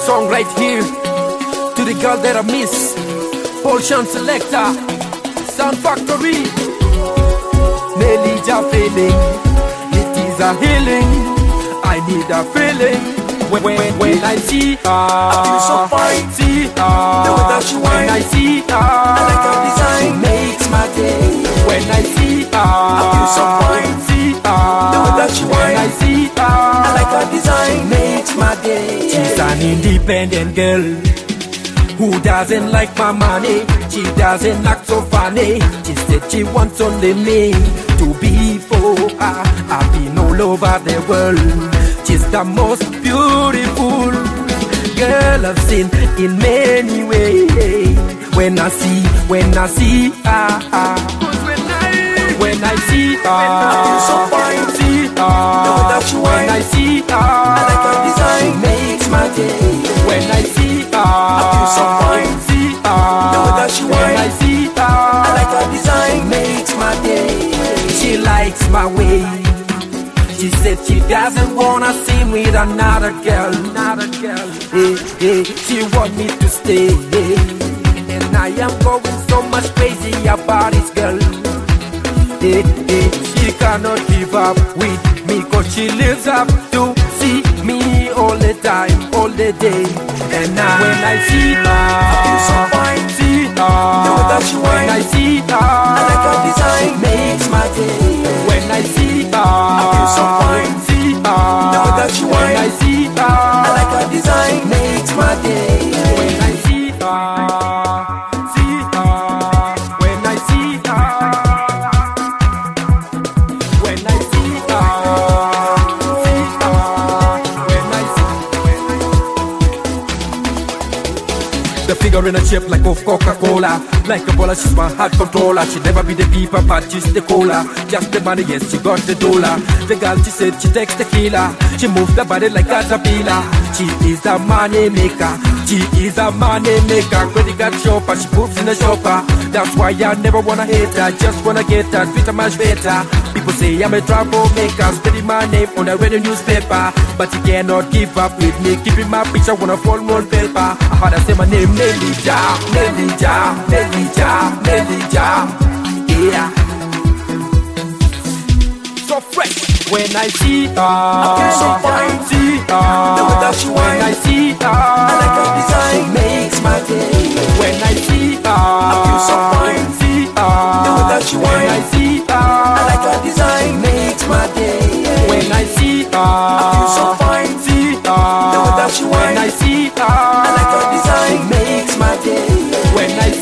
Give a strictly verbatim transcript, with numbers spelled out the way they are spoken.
song right here to the girl that I miss. Paul Sean Selector, Sound Factory. Nelly Ja feeling, it is a healing. I need a feeling when, when, when I see her. I feel so fine. See her. The way that she When whine. I see her, I like her design. She makes my day. When I see her, I feel so fine. See her. The way that she When whine. I see her, I like her design. She makes my day. she's an independent girl who doesn't like my money. She doesn't act so funny. She said she wants only me to be for her. I've been all over the world. She's the most beautiful girl I've seen in many ways. When I see, when I see her, when I see her, I feel so fine. see her. The way that she When whine. I see her, I like her design. She makes my day. when I see her, I feel so fine. see her. The way that she When whine. I see her, I like her design. Makes my day. she likes my way. She said she doesn't wanna see me with another girl, another girl. Hey, hey, she want me to stay, hey. And I am going so much crazy about this girl. Hey, hey, she cannot give up with me 'cause she lives up to see me all the time, all the day. And now when I see her, I feel so fine. see her. The way that she whine. When I see her, I like her design. She makes my day. when I see her, I feel so fine. see her. The way that she When whine. I see her, I like her design. Makes my day. when I see her, see her. When I see her, when I see her, see her. When I see the figure in a shape like of Coca-Cola. Like a baller, she's my heart controller. She never be the people, but she's the cola. Just the money, yes, she got the dollar. The girl, she said she takes the killer. She moves the body like caterpillar. She is a money maker. She is a money maker. Credit card shopper, she moves in a shopper. That's why I never wanna hate her. Just wanna get her, treat her much better. People say I'm a troublemaker, spending my name on a radio newspaper. But you cannot give up with me, keeping my picture on a full wallpaper. I heard her say my name, Nelly Ja, Nelly Ja, Nelly Ja, Nelly Ja. Yeah. So fresh. When I see her, I feel so fine. see her. The way that she When I whine. see her, I like her design. She makes my day. when I see her, I feel so fine. see her. The way that she When I whine. see her, I like her design. Makes my day. when I see her, I feel so fine. see her. The way that she When whine. I see her, I like her design. Makes my day. when I